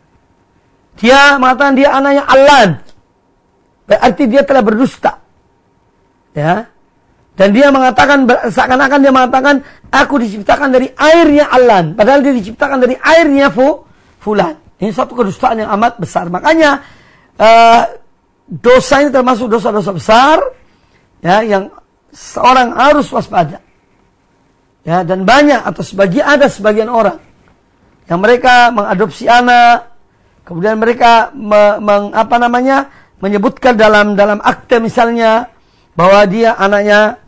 Dia mengatakan dia anaknya Alan. Berarti dia telah berdusta. Ya. Dan dia mengatakan, seakan-akan dia mengatakan, aku diciptakan dari airnya Alan. Padahal dia diciptakan dari airnya fu, fulan. Ini satu kedustaan yang amat besar. Makanya, uh, dosa ini termasuk dosa-dosa besar, ya, yang seorang harus waspada. Ya, dan banyak atau sebagian ada sebagian orang yang mereka mengadopsi anak, kemudian mereka me, meng, apa namanya menyebutkan dalam dalam akte misalnya bahwa dia anaknya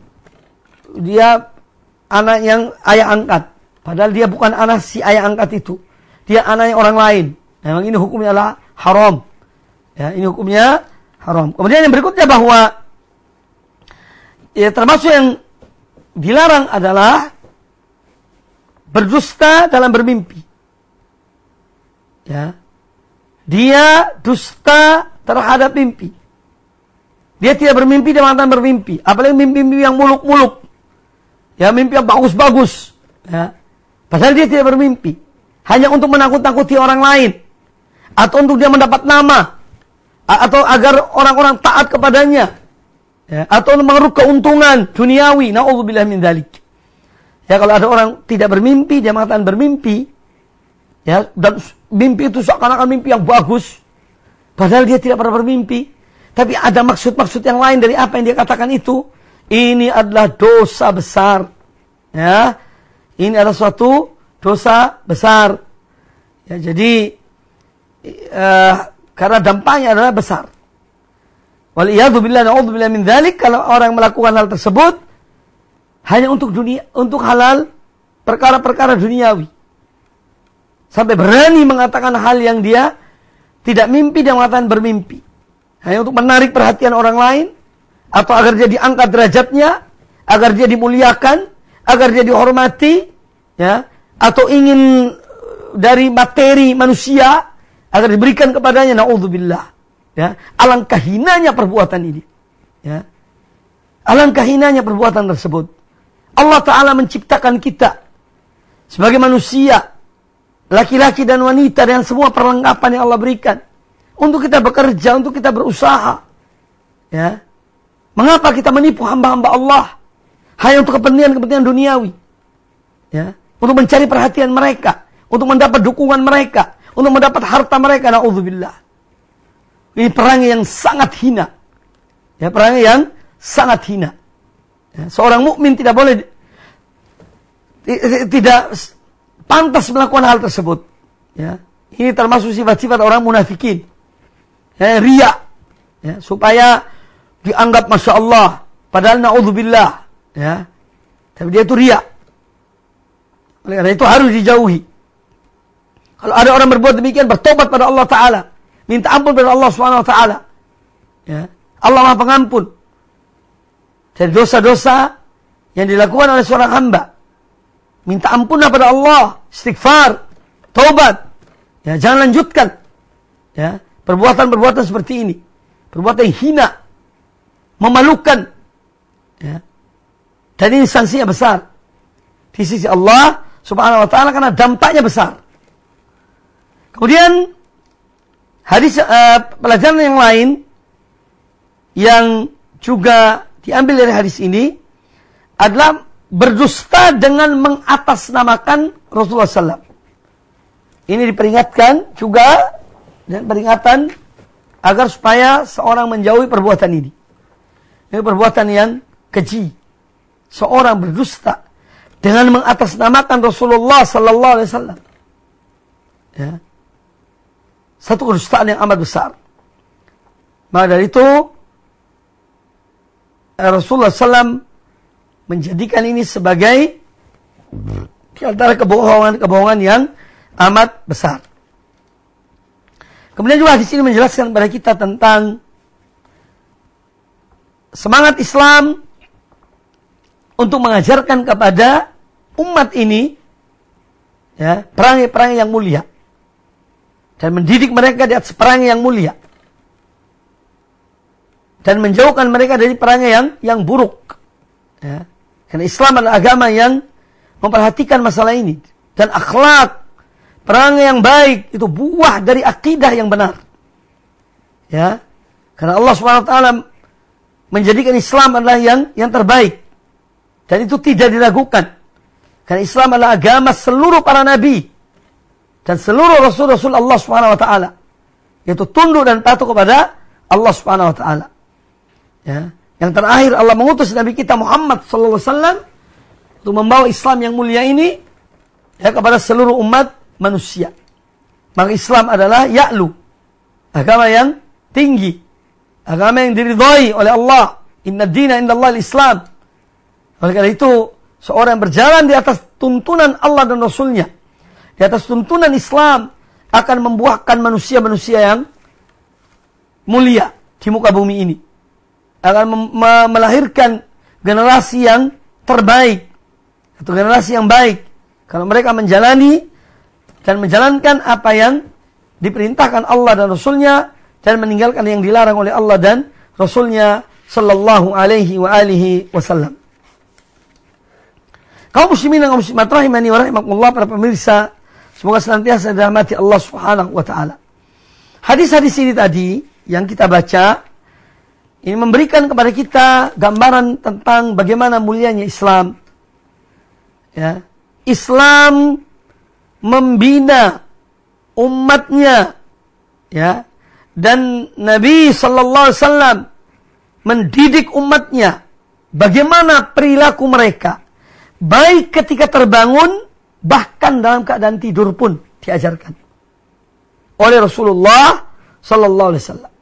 dia anak yang ayah angkat, padahal dia bukan anak si ayah angkat itu, dia anaknya orang lain. Memang ini hukumnya adalah haram. Ya, ini hukumnya haram. Kemudian yang berikutnya bahwa ya, termasuk yang dilarang adalah berdusta dalam bermimpi. Ya. Dia dusta terhadap mimpi. Dia tidak bermimpi, dia mengatakan bermimpi. Apalagi mimpi-mimpi yang muluk-muluk. Ya, mimpi yang bagus-bagus. Ya. Padahal dia tidak bermimpi. Hanya untuk menakut-takuti orang lain. Atau untuk dia mendapat nama. Atau agar orang-orang taat kepadanya. Ya. Atau mengeruk keuntungan duniawi. Na'udzubillah min dzalik. Ya, kalau ada orang tidak bermimpi, dia mengatakan bermimpi. Ya, dan mimpi itu seakan-akan mimpi yang bagus. Padahal dia tidak pernah bermimpi. Tapi ada maksud-maksud yang lain dari apa yang dia katakan itu. Ini adalah dosa besar. Ya, ini adalah suatu dosa besar. Ya, jadi uh, karena dampaknya adalah besar. Waliyadzubillah na'udzubillah min dzalik, kalau orang melakukan hal tersebut hanya untuk dunia, untuk halal perkara-perkara duniawi. Sampai berani mengatakan hal yang dia tidak mimpi, dia mengatakan bermimpi. Hanya untuk menarik perhatian orang lain, atau agar dia diangkat derajatnya, agar dia dimuliakan, agar dia dihormati, ya, atau ingin dari materi manusia agar diberikan kepadanya. Na'udzubillah. Ya, alangkah hinanya perbuatan ini. Ya. Alangkah hinanya perbuatan tersebut. Allah Ta'ala menciptakan kita sebagai manusia, laki-laki dan wanita, dengan semua perlengkapan yang Allah berikan untuk kita bekerja, untuk kita berusaha. Ya. Mengapa kita menipu hamba-hamba Allah hanya untuk kepentingan-kepentingan duniawi? Ya. Untuk mencari perhatian mereka, untuk mendapat dukungan mereka, untuk mendapat harta mereka. Na'udzubillah. Ini perangai yang sangat hina. Ya, perangai yang sangat hina. Ya, seorang mukmin tidak boleh, tidak pantas melakukan hal tersebut. Ya, ini termasuk sifat-sifat orang munafikin. Ya, riya. Ya, supaya dianggap masya Allah, padahal na'udzubillah. Ya, tapi dia itu riya. Oleh karena itu harus dijauhi. Kalau ada orang berbuat demikian, bertobat pada Allah Ta'ala, minta ampun pada Allah Subhanahu Wa Ta'ala. Ya, Allah Maha Pengampun dari dosa-dosa yang dilakukan oleh seorang hamba. Minta ampunlah pada Allah, istighfar, taubat. Ya, jangan lanjutkan. Ya, perbuatan-perbuatan seperti ini, perbuatan yang hina, memalukan, ya. Dan ini sanksinya besar di sisi Allah Subhanahu wa taala karena dampaknya besar. Kemudian hadis uh, pelajaran yang lain yang juga diambil dari hadis ini adalah berdusta dengan mengatasnamakan Rasulullah sallallahu alaihi wasallam. Ini diperingatkan juga, dan peringatan agar supaya seorang menjauhi perbuatan ini. Ini perbuatan yang keji. Seorang berdusta dengan mengatasnamakan Rasulullah sallallahu alaihi wasallam. Ya. Satu kedustaan yang amat besar. Maka dari itu Rasulullah sallallahu alaihi wasallam menjadikan ini sebagai di antara kebohongan-kebohongan yang amat besar. Kemudian juga di sini menjelaskan kepada kita tentang semangat Islam untuk mengajarkan kepada umat ini ya, perangai-perangai yang mulia dan mendidik mereka di atas perangai yang mulia dan menjauhkan mereka dari perangai yang yang buruk. Ya. Karena Islam adalah agama yang memperhatikan masalah ini dan akhlak, perangai yang baik itu buah dari akidah yang benar. Ya. Karena Allah Subhanahu wa taala menjadikan Islam adalah yang yang terbaik. Dan itu tidak diragukan. Karena Islam adalah agama seluruh para nabi dan seluruh rasul-rasul Allah Subhanahu wa taala. Yaitu tunduk dan patuh kepada Allah Subhanahu wa taala. Ya. Yang terakhir Allah mengutus Nabi kita Muhammad sallallahu alaihi wasallam untuk membawa Islam yang mulia ini ya kepada seluruh umat manusia. Maka Islam adalah ya'lu, agama yang tinggi, agama yang diridhai oleh Allah. Inna dina indallahi al-Islam. Oleh karena itu, seorang yang berjalan di atas tuntunan Allah dan Rasulnya, di atas tuntunan Islam, akan membuahkan manusia-manusia yang mulia di muka bumi ini. Akan mem- melahirkan generasi yang terbaik, atau generasi yang baik. Kalau mereka menjalani dan menjalankan apa yang diperintahkan Allah dan Rasulnya, dan meninggalkan yang dilarang oleh Allah dan Rasulnya sallallahu alaihi wa alihi wasallam. Kaum muslimin dan kaum muslimat rahimani wa rahimakumullah, para pemirsa, semoga senantiasa dirahmati Allah Subhanahu wa taala. Hadis-hadis ini tadi yang kita baca ini memberikan kepada kita gambaran tentang bagaimana mulianya Islam. Ya. Islam membina umatnya, ya, dan Nabi sallallahu alaihi wasallam mendidik umatnya bagaimana perilaku mereka, baik ketika terbangun, bahkan dalam keadaan tidur pun diajarkan oleh Rasulullah sallallahu alaihi wasallam.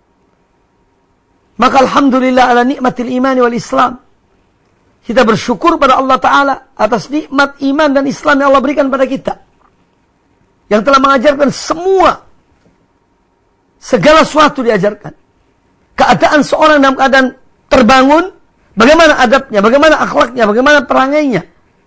Maka alhamdulillah ala nikmatil iman wal Islam. Kita bersyukur pada Allah Ta'ala atas nikmat iman dan Islam yang Allah berikan pada kita, yang telah mengajarkan semua, segala sesuatu diajarkan. Keadaan seorang dalam keadaan terbangun, bagaimana adabnya, bagaimana akhlaknya, bagaimana perangainya.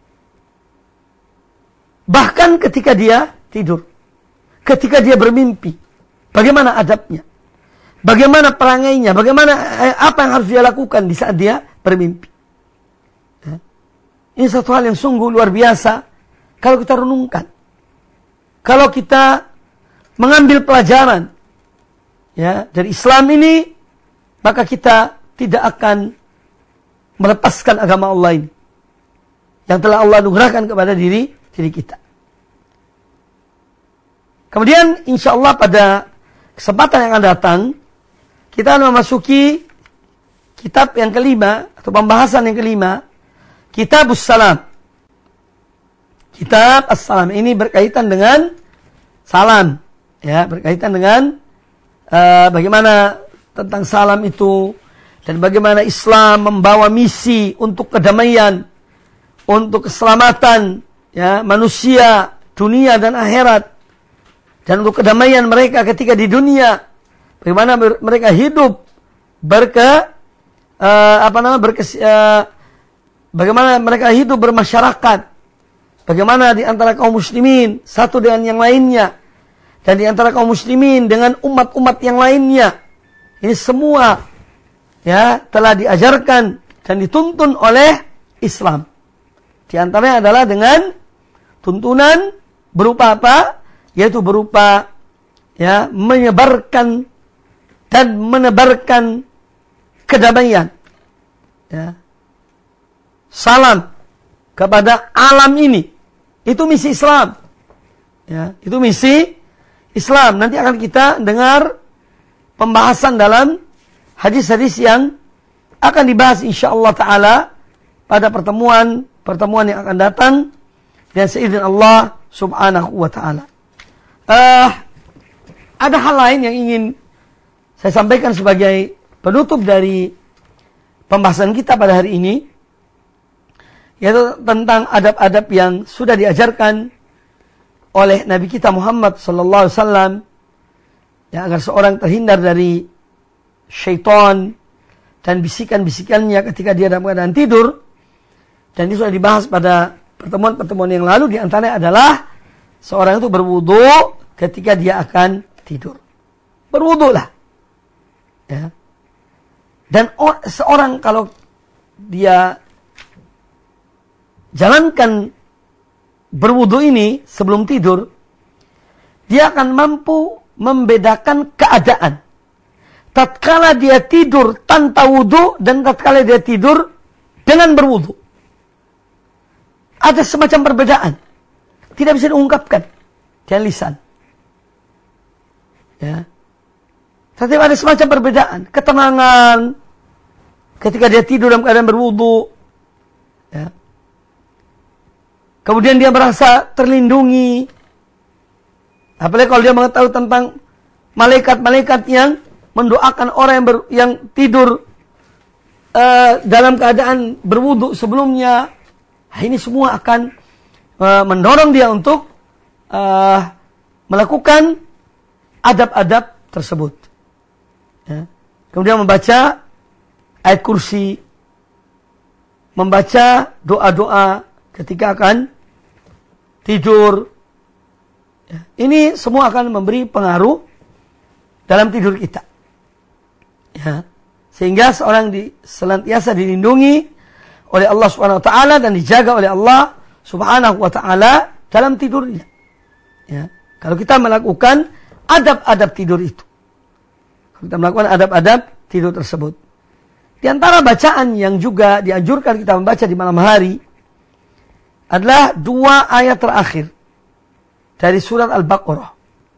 Bahkan ketika dia tidur, ketika dia bermimpi, bagaimana adabnya, bagaimana perangainya, bagaimana apa yang harus dia lakukan di saat dia bermimpi. Ini satu hal yang sungguh luar biasa kalau kita renungkan. Kalau kita mengambil pelajaran ya dari Islam ini, maka kita tidak akan melepaskan agama Allah ini yang telah Allah anugerahkan kepada diri diri kita. Kemudian insyaallah pada kesempatan yang akan datang kita akan memasuki kitab yang kelima atau pembahasan yang kelima, Kitab As-Salam. Kitab As-Salam ini berkaitan dengan salam, ya, berkaitan dengan uh, bagaimana tentang salam itu dan bagaimana Islam membawa misi untuk kedamaian, untuk keselamatan, ya, manusia, dunia dan akhirat, dan untuk kedamaian mereka ketika di dunia. Bagaimana mereka hidup berke uh, apa namanya berkes uh, bagaimana mereka hidup bermasyarakat, bagaimana di antara kaum muslimin satu dengan yang lainnya, dan di antara kaum muslimin dengan umat-umat yang lainnya. Ini semua ya telah diajarkan dan dituntun oleh Islam. Di antaranya adalah dengan tuntunan berupa apa? Yaitu berupa ya menyebarkan dan menebarkan kedamaian. Ya. Salam kepada alam ini. Itu misi Islam. Ya, itu misi Islam. Nanti akan kita dengar pembahasan dalam hadis-hadis yang akan dibahas insyaallah taala pada pertemuan pertemuan yang akan datang dan seizin Allah subhanahu wa taala. Uh, ada hal lain yang ingin saya sampaikan sebagai penutup dari pembahasan kita pada hari ini, yaitu tentang adab-adab yang sudah diajarkan oleh Nabi kita Muhammad sallallahu alaihi wasallam, ya, agar seorang terhindar dari syaitan dan bisikan-bisikannya ketika dia dalam keadaan tidur. Dan ini sudah dibahas pada pertemuan-pertemuan yang lalu. Di antaranya adalah seorang itu berwudu ketika dia akan tidur. Berwudulah. Ya. Dan or, seorang kalau dia jalankan berwudu ini sebelum tidur, dia akan mampu membedakan keadaan. Tatkala dia tidur tanpa wudu dan tatkala dia tidur dengan berwudu. Ada semacam perbedaan. Tidak bisa diungkapkan dengan lisan. Ya. Tetapi ada semacam perbedaan. Ketenangan ketika dia tidur dalam keadaan berwudu. Ya. Kemudian dia merasa terlindungi. Apalagi kalau dia mengetahui tentang malaikat-malaikat yang mendoakan orang yang, ber, yang tidur uh, dalam keadaan berwudu sebelumnya. Nah, ini semua akan uh, mendorong dia untuk uh, melakukan adab-adab tersebut. Ya. Kemudian membaca ayat kursi, membaca doa-doa ketika akan tidur. Ya. Ini semua akan memberi pengaruh dalam tidur kita. Ya. Sehingga seorang di, senantiasa dilindungi oleh Allah Subhanahu wa taala dan dijaga oleh Allah Subhanahu wa taala dalam tidurnya. Ya. Kalau kita melakukan adab-adab tidur itu. Kalau kita melakukan adab-adab tidur tersebut. Di antara bacaan yang juga dianjurkan kita membaca di malam hari adalah dua ayat terakhir dari surat Al-Baqarah.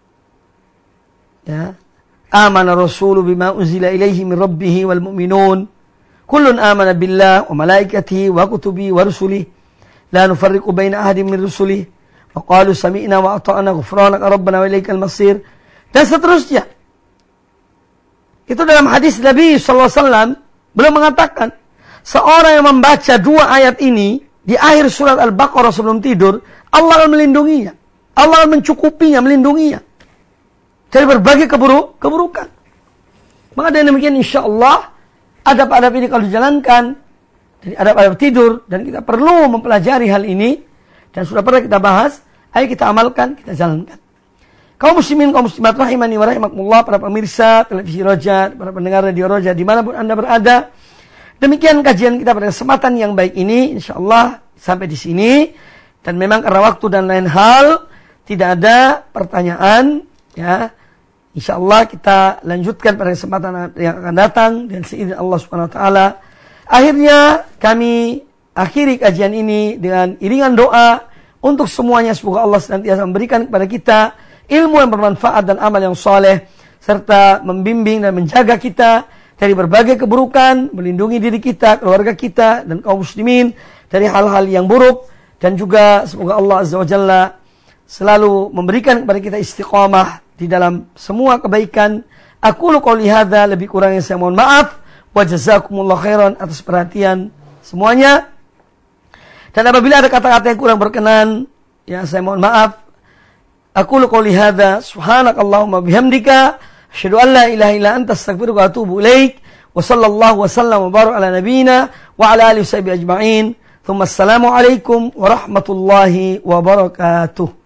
Ya. Amana rasulu bima unzila ilaihi min rabbih wal mu'minun kullun amana billah wa malaikatihi wa kutubihi wa rusulihi la nufarriqu baina ahadin min rusulihi wa qalu sami'na wa ata'na ghufranaka rabbana wa ilaikal masir, dan seterusnya. Itu dalam hadis Nabi sallallahu alaihi wasallam beliau mengatakan seorang yang membaca dua ayat ini di akhir surat Al-Baqarah sebelum tidur, Allah akan melindunginya, Allah akan mencukupinya, melindunginya dari berbagai keburuk, keburukan. Maka dengan demikian insyaallah adab-adab ini kalau dijalankan, dari adab-adab tidur, dan kita perlu mempelajari hal ini, dan sudah pernah kita bahas, ayo kita amalkan, kita jalankan. Kaum muslimin, kaum muslimat rahimani wa rahimakumullah, para pemirsa televisi Roja, para pendengar radio Roja, dimanapun Anda berada, demikian kajian kita pada kesempatan yang baik ini, insyaallah sampai di sini, dan memang karena waktu dan lain hal, tidak ada pertanyaan, ya. InsyaAllah kita lanjutkan pada kesempatan yang akan datang dan seizin Allah subhanahu wa taala. Akhirnya kami akhiri kajian ini dengan iringan doa untuk semuanya. Semoga Allah senantiasa memberikan kepada kita ilmu yang bermanfaat dan amal yang soleh, serta membimbing dan menjaga kita dari berbagai keburukan, melindungi diri kita, keluarga kita, dan kaum muslimin dari hal-hal yang buruk. Dan juga semoga Allah azza wa jalla selalu memberikan kepada kita istiqamah di dalam semua kebaikan. Aku lu qouli hadza, lebih kurangnya saya mohon maaf. Wa jazakumullah khairan atas perhatian semuanya. Dan apabila ada kata-kata yang kurang berkenan, ya saya mohon maaf. Aku lu qouli hadza, subhanakallahumma bihamdika, asyhadu an la ilaha illa anta, astaghfiruka wa atubu ilaik. Wa sallallahu wa sallam wa baraka ala nabiyyina wa ala alihi washabihi ajma'in. Tsumma assalamu alaikum warahmatullahi wabarakatuh.